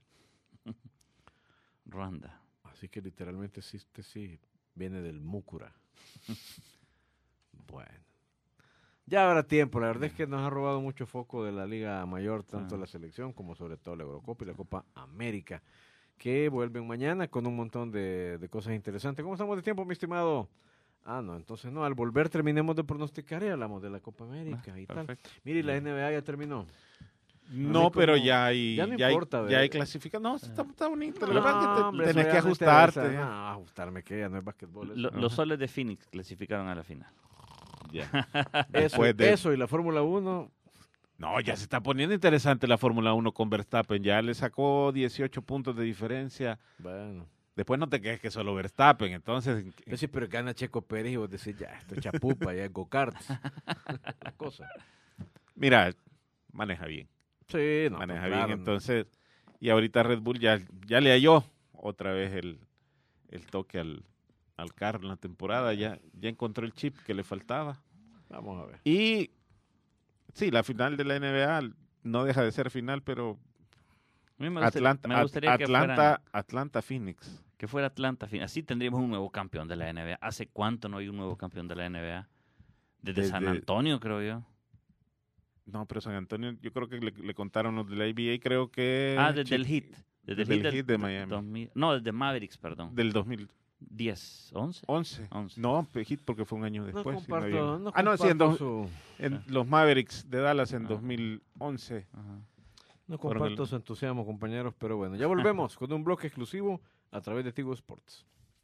Ruanda. Así que literalmente sí, este sí viene del Mukura. Bueno. Ya habrá tiempo, la verdad es que nos ha robado mucho foco de la Liga Mayor, tanto Ah. la selección como sobre todo la Eurocopa y la Copa América, que vuelven mañana con un montón de, de cosas interesantes. ¿Cómo estamos de tiempo, mi estimado? Ah, no, entonces no, al volver terminemos de pronosticar y hablamos de la Copa América Ah, y tal. perfecto. Mire, la N B A ya terminó. No, Así pero como- ya hay, ya no ya hay, importa, ya ¿verdad? hay clasificación. No, está, está bonito. No, Lo que pasa es que te- hombre, eso tenés ya que no ajustarte. interesa. ya. No, ajustarme que ya no es básquetbol. eso. Lo- los soles de Phoenix clasificaron a la final. Ya. Eso, Después de- eso y la Fórmula uno. No, ya se está poniendo interesante la Fórmula uno con Verstappen. Ya le sacó dieciocho puntos de diferencia. Bueno. Después no te quejes que solo Verstappen. Entonces, Yo sí, pero gana Checo Pérez y vos decís, ya, esto es chapupa, ya es go-karts. La cosa. mira, maneja bien. Sí, no, maneja pues, bien. claro. Entonces, y ahorita Red Bull ya, ya le halló otra vez el, el toque al, al carro en la temporada. Ya, ya encontró el chip que le faltaba. Vamos a ver. Y sí, la final de la N B A no deja de ser final, pero A mí me gustaría- Atlanta, me gustaría At- que Atlanta, fueran- Atlanta, Phoenix. Que fuera Atlanta. fin- Así tendríamos un nuevo campeón de la N B A. ¿Hace cuánto no hay un nuevo campeón de la N B A? Desde, Desde- San Antonio, creo yo. No, pero San Antonio, yo creo que le, le contaron los de la A B A, creo que... Ah, desde el Chi- Heat. Desde el desde Heat, el del- Heat de Miami. dos mil no, desde Mavericks, perdón. Del dos mil diez, once. once. once. No, Heat porque fue un año después. sí, comparto- había- no ah, no, sí, en, comparto dos- su- en los Mavericks de Dallas en Ah. dos mil once. Ajá. No Fueron comparto el- su entusiasmo, compañeros, pero bueno, ya volvemos con un bloque exclusivo a través de Tigo Sports.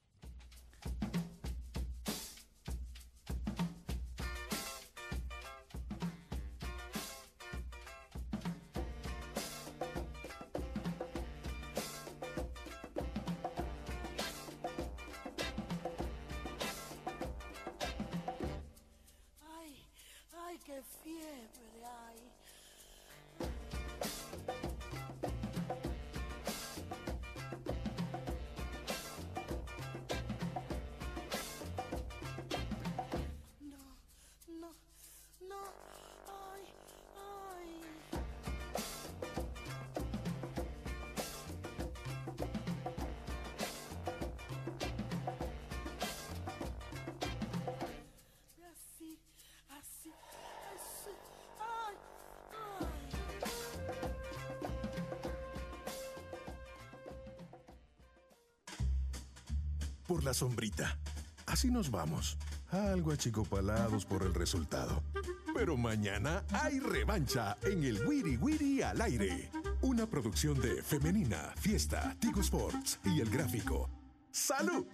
Ay, ay, qué fiebre hay. por la sombrita. Así nos vamos, algo achicopalados por el resultado. Pero mañana hay revancha en el Wiri Wiri al aire. Una producción de Femenina, Fiesta, Tigo Sports y El Gráfico. ¡Salud!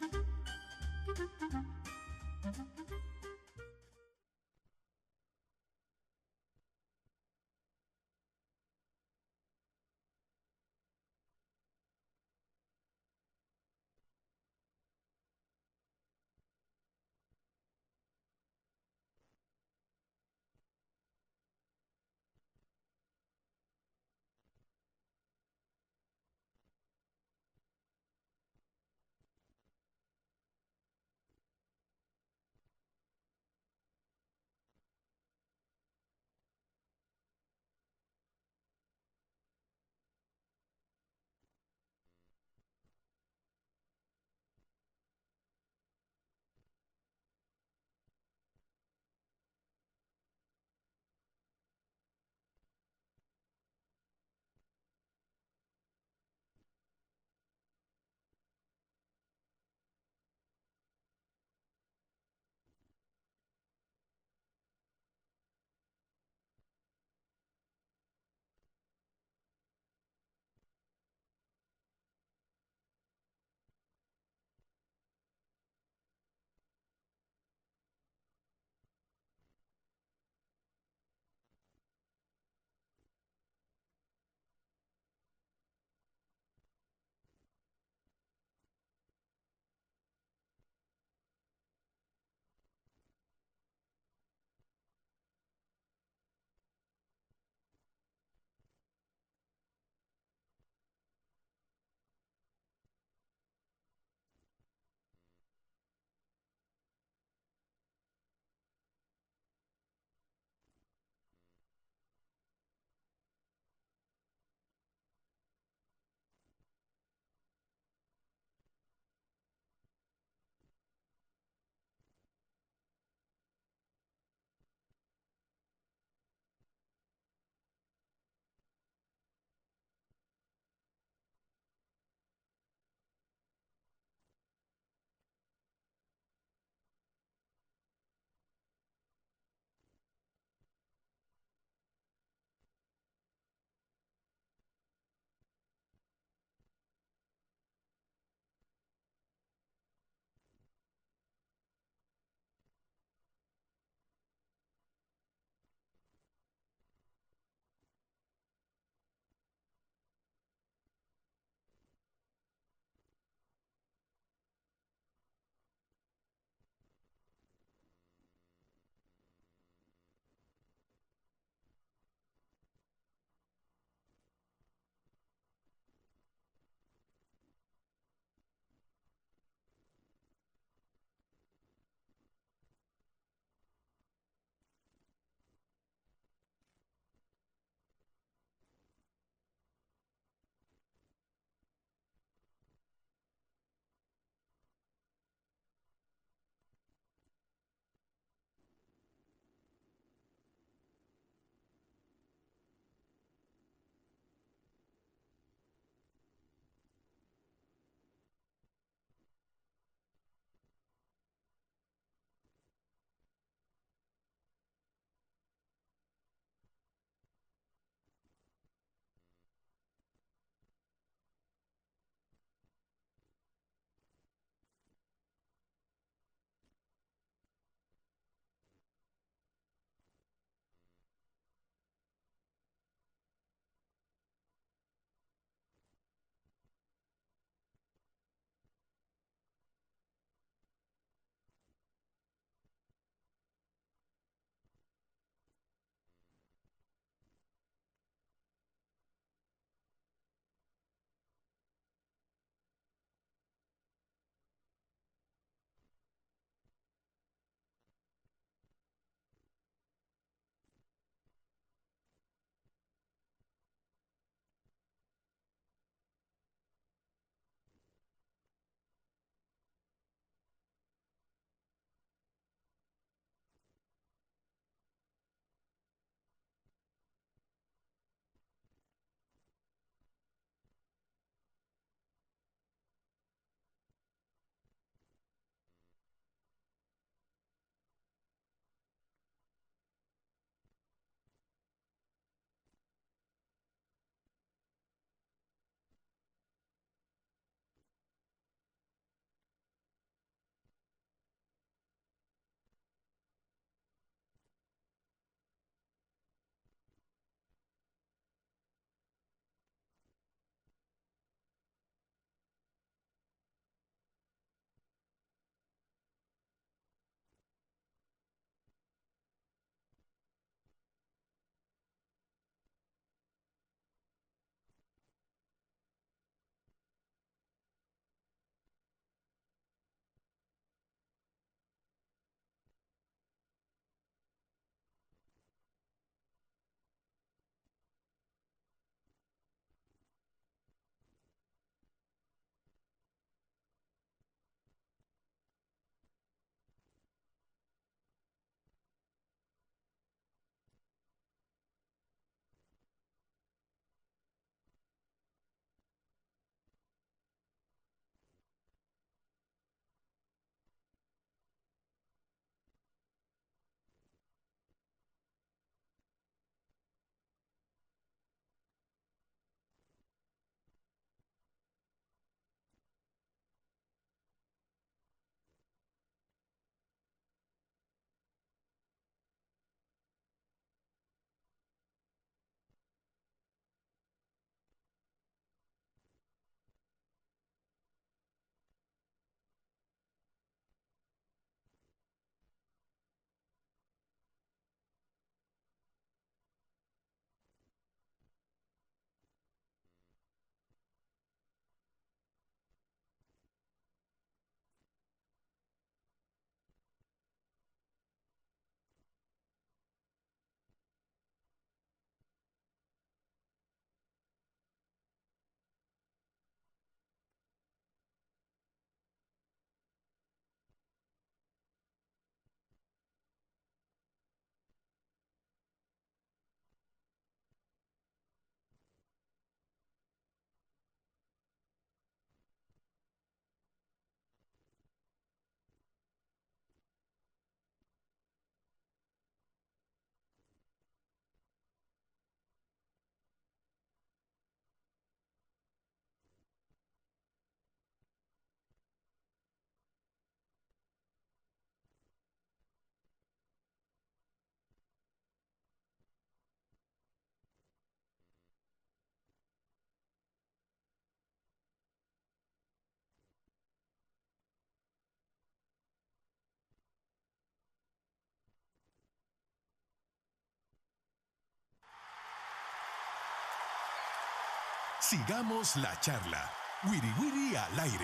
Sigamos la charla. Wiri Wiri al aire.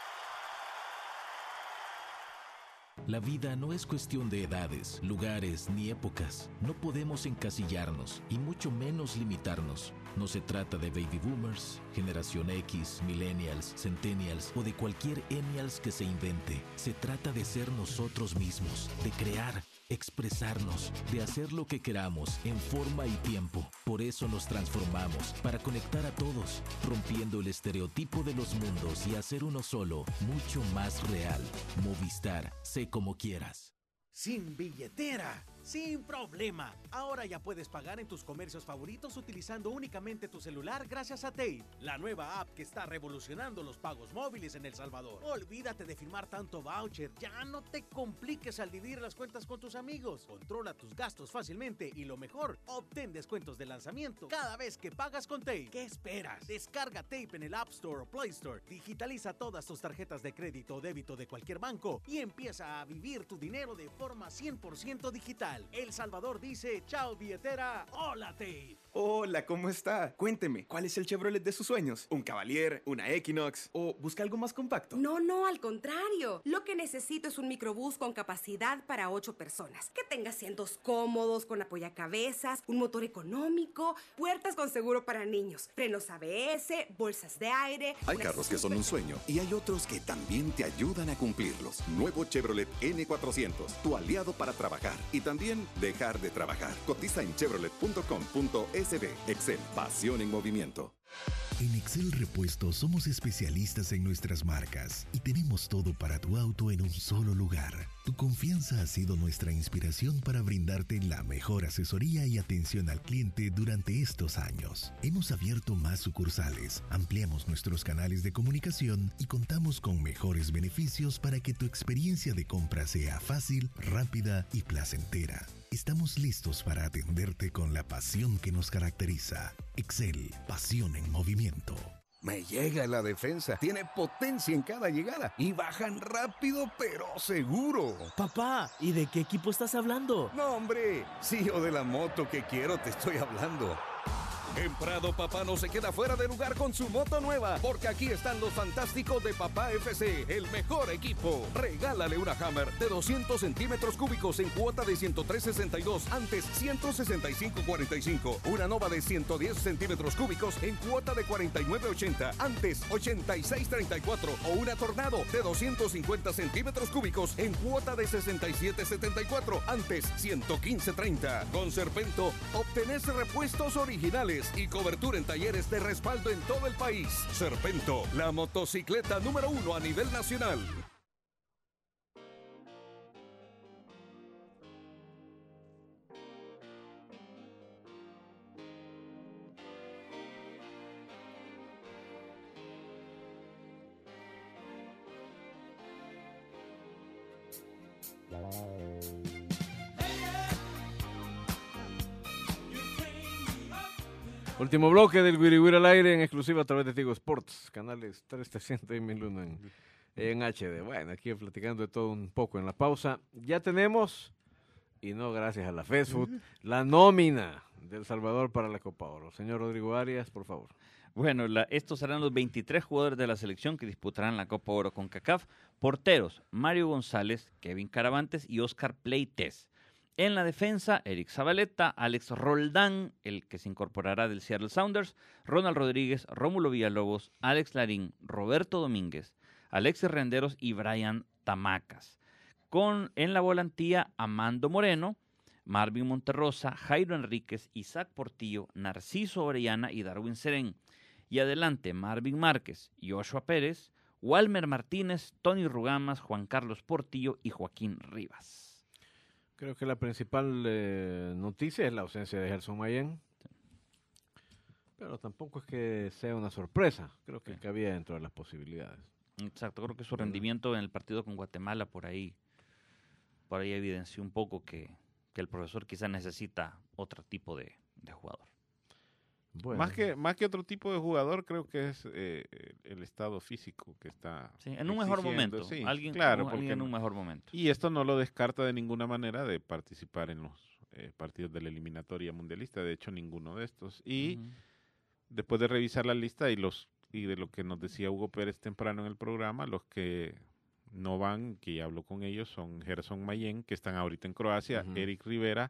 La vida no es cuestión de edades, lugares ni épocas. No podemos encasillarnos y mucho menos limitarnos. No se trata de baby boomers, generación X, millennials, centennials o de cualquier ennials que se invente. Se trata de ser nosotros mismos, de crear, expresarnos, de hacer lo que queramos en forma y tiempo. Por eso nos transformamos, para conectar a todos, rompiendo el estereotipo de los mundos y hacer uno solo, mucho más real. Movistar, sé como quieras. Sin billetera, sin problema. Ahora ya puedes pagar en tus comercios favoritos utilizando únicamente tu celular gracias a Tape, la nueva app que está revolucionando los pagos móviles en El Salvador. Olvídate de firmar tanto voucher, ya no te compliques al dividir las cuentas con tus amigos. Controla tus gastos fácilmente y lo mejor, obtén descuentos de lanzamiento cada vez que pagas con Tape. ¿Qué esperas? Descarga Tape en el App Store o Play Store, digitaliza todas tus tarjetas de crédito o débito de cualquier banco y empieza a vivir tu dinero de forma cien por ciento digital. El Salvador dice, chao billetera, hola Tape. Hola, ¿cómo está? Cuénteme, ¿cuál es el Chevrolet de sus sueños? ¿Un Cavalier, una Equinox o busca algo más compacto? No, no, al contrario. Lo que necesito es un microbús con capacidad para ocho personas. Que tenga asientos cómodos, con apoyacabezas, un motor económico, puertas con seguro para niños, frenos A B S, bolsas de aire... Hay carros que son un sueño y hay otros que también te ayudan a cumplirlos. Nuevo Chevrolet N cuatrocientos, tu aliado para trabajar y también dejar de trabajar. Cotiza en chevrolet punto com punto es de Excel, pasión en movimiento. En Excel Repuestos somos especialistas en nuestras marcas y tenemos todo para tu auto en un solo lugar. Tu confianza ha sido nuestra inspiración para brindarte la mejor asesoría y atención al cliente durante estos años. Hemos abierto más sucursales, ampliamos nuestros canales de comunicación y contamos con mejores beneficios para que tu experiencia de compra sea fácil, rápida y placentera. Estamos listos para atenderte con la pasión que nos caracteriza. Excel, pasión en movimiento. Me llega la defensa, tiene potencia en cada llegada y bajan rápido pero seguro. Papá, ¿y de qué equipo estás hablando? No, hombre, sí, o de la moto que quiero te estoy hablando. En Prado, papá no se queda fuera de lugar con su moto nueva, porque aquí están los fantásticos de Papá F C, el mejor equipo. Regálale una Hammer de doscientos centímetros cúbicos en cuota de ciento tres sesenta y dos, antes ciento sesenta y cinco cuarenta y cinco. Una Nova de ciento diez centímetros cúbicos en cuota de cuarenta y nueve ochenta, antes ochenta y seis treinta y cuatro. O una Tornado de doscientos cincuenta centímetros cúbicos en cuota de sesenta y siete setenta y cuatro, antes ciento quince treinta. Con Serpento, obtenés repuestos originales y cobertura en talleres de respaldo en todo el país. Serpento, la motocicleta número uno a nivel nacional. Último bloque del Wiri Wiri al aire en exclusiva a través de Tigo Sports, canales tres trescientos y mil uno en, en H D. Bueno, aquí platicando de todo un poco en la pausa. Ya tenemos, y no gracias a la Fast Food, la nómina del Salvador para la Copa Oro. Señor Rodrigo Arias, por favor. Bueno, la, estos serán los veintitrés jugadores de la selección que disputarán la Copa Oro con CACAF. Porteros, Mario González, Kevin Caravantes y Oscar Pleites. En la defensa, Eric Zabaleta, Alex Roldán, el que se incorporará del Seattle Sounders, Ronald Rodríguez, Rómulo Villalobos, Alex Larín, Roberto Domínguez, Alexis Renderos y Brian Tamacas. Con en la volantía, Amando Moreno, Marvin Monterrosa, Jairo Enríquez, Isaac Portillo, Narciso Orellana y Darwin Serén. Y adelante, Marvin Márquez, Joshua Pérez, Walmer Martínez, Tony Rugamas, Juan Carlos Portillo y Joaquín Rivas. Creo que la principal eh, noticia es la ausencia de Gerson Mayén. Sí. Pero tampoco es que sea una sorpresa. Creo que sí. Cabía dentro de las posibilidades. Exacto, creo que su rendimiento en el partido con Guatemala por ahí, por ahí evidenció un poco que, que el profesor quizá necesita otro tipo de, de jugador. Bueno. Más que más que otro tipo de jugador, creo que es eh, el estado físico que está sí, en un mejor momento. Sí, alguien, claro, un, alguien en un mejor momento. Y esto no lo descarta de ninguna manera de participar en los eh, partidos de la eliminatoria mundialista. De hecho, ninguno de estos. Y uh-huh. después de revisar la lista y los y de lo que nos decía Hugo Pérez temprano en el programa, los que no van, que ya habló con ellos, son Gerson Mayen, que están ahorita en Croacia, uh-huh. Eric Rivera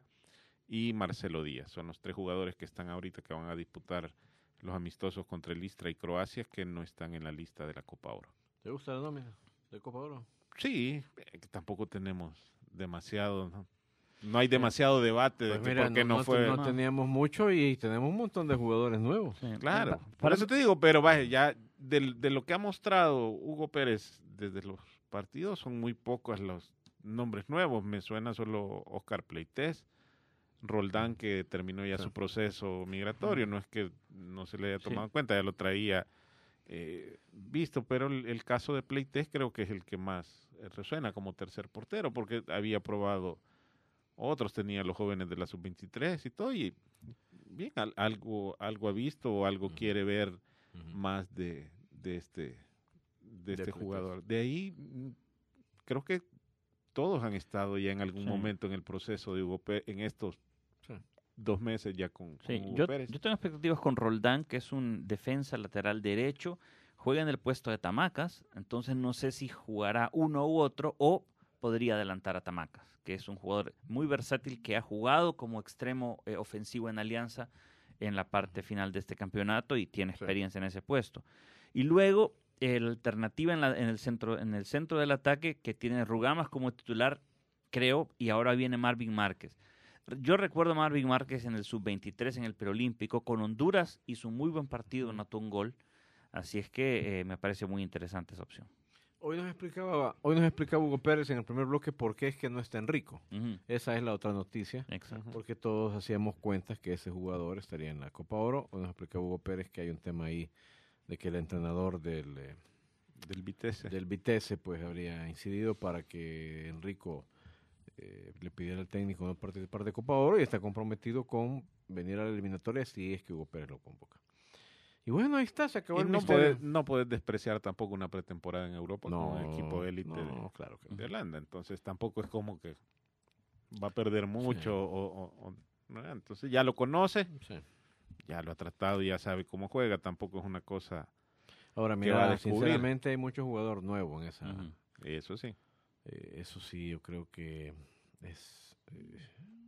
y Marcelo Díaz. Son los tres jugadores que están ahorita, que van a disputar los amistosos contra el Istra y Croacia, que no están en la lista de la Copa Oro. ¿Te gusta la nómina de Copa Oro? Sí, eh, tampoco tenemos demasiado, ¿no? No hay demasiado debate pues de mira, por qué no, no fue. No teníamos mucho y tenemos un montón de jugadores nuevos. Sí, claro, por eso te digo, pero vaya, ya de, de lo que ha mostrado Hugo Pérez desde los partidos son muy pocos los nombres nuevos. Me suena solo Oscar Pleites, Roldán, que terminó ya sí. su proceso migratorio, no es que no se le haya tomado sí. en cuenta, ya lo traía eh, visto, pero el, el caso de Pleites creo que es el que más resuena como tercer portero, porque había probado otros, tenía los jóvenes de la sub veintitrés y todo, y bien, al, algo algo ha visto o algo uh-huh. quiere ver uh-huh. más de, de este de, de este jugador. De ahí, creo que todos han estado ya en algún sí. momento en el proceso de Hugo Pérez, en estos sí. dos meses ya con, sí. con Hugo yo, Pérez. Yo tengo expectativas con Roldán, que es un defensa lateral derecho, juega en el puesto de Tamacas, entonces no sé si jugará uno u otro o podría adelantar a Tamacas, que es un jugador muy versátil que ha jugado como extremo eh, ofensivo en Alianza en la parte final de este campeonato y tiene experiencia sí. en ese puesto. Y luego eh, la alternativa en, la, en, el centro, en el centro del ataque, que tiene Rugamas como titular, creo, y ahora viene Marvin Márquez. Yo recuerdo a Marvin Márquez en el sub veintitrés en el preolímpico, con Honduras hizo un muy buen partido, anotó un gol, así es que eh, me parece muy interesante esa opción. Hoy nos explicaba, hoy nos explicaba Hugo Pérez en el primer bloque por qué es que no está Enrico. Uh-huh. Esa es la otra noticia. Exacto. Porque todos hacíamos cuentas que ese jugador estaría en la Copa Oro. Hoy nos explicaba Hugo Pérez que hay un tema ahí de que el entrenador del eh, del Vitesse del Vitesse pues habría incidido para que Enrico eh, le pidiera al técnico no participar de Copa Oro y está comprometido con venir a la eliminatoria si es que Hugo Pérez lo convoca. Y bueno, ahí está, se acabó y el no misterio. Puedes, no puedes despreciar tampoco una pretemporada en Europa no, con un equipo élite no, de, claro que de Holanda. Entonces tampoco es como que va a perder mucho. Sí. O, o, o, ¿no? Entonces ya lo conoce, sí. ya lo ha tratado, ya sabe cómo juega. Tampoco es una cosa. Ahora, mira, sinceramente hay mucho jugador nuevo en esa. Uh-huh. Eso sí. Eh, eso sí, yo creo que es, eh,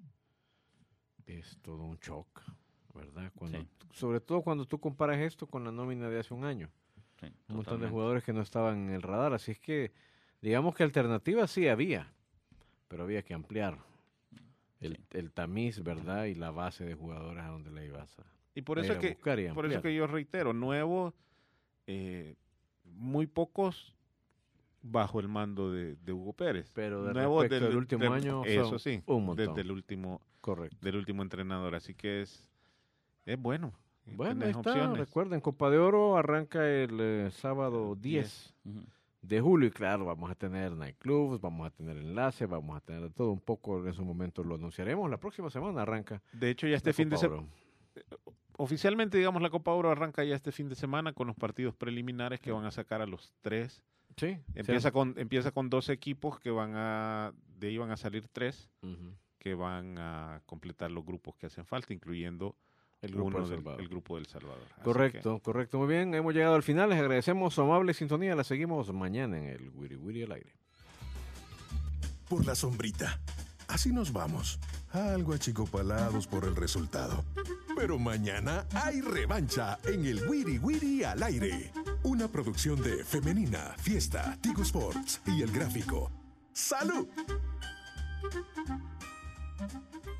es todo un shock. ¿Verdad? Cuando, sí. Sobre todo cuando tú comparas esto con la nómina de hace un año. Sí, un montón totalmente. de jugadores que no estaban en el radar. Así es que, digamos que alternativas sí había, pero había que ampliar el, sí. el tamiz, ¿verdad? Y la base de jugadores a donde le ibas a, y por eso a que buscar y ampliar. Por eso que yo reitero, nuevos, eh, muy pocos bajo el mando de, de Hugo Pérez. Pero de nuevos respecto del, del último del, año, eso sí, un montón. desde el último, correcto, del último entrenador. Así que es Es bueno. Bueno, ahí está. Opciones. Recuerden, Copa de Oro arranca el eh, sábado diez uh-huh. de julio. Y claro, vamos a tener nightclubs, vamos a tener enlaces, vamos a tener todo un poco. En esos momentos lo anunciaremos. La próxima semana arranca. De hecho, ya este fin de semana. Oficialmente, digamos, la Copa Oro arranca ya este fin de semana con los partidos preliminares que van a sacar a los tres. Sí. Empieza, sí. Con, empieza con dos equipos que van a. De ahí van a salir tres uh-huh. que van a completar los grupos que hacen falta, incluyendo. El grupo, Uno del, del, el grupo del Salvador. Correcto, que... correcto. Muy bien, hemos llegado al final. Les agradecemos su amable sintonía. La seguimos mañana en el Wiri Wiri al aire. Por la sombrita. Así nos vamos. Algo achicopalados por el resultado. Pero mañana hay revancha en el Wiri Wiri al aire. Una producción de Femenina, Fiesta, Tigo Sports y El Gráfico. ¡Salud!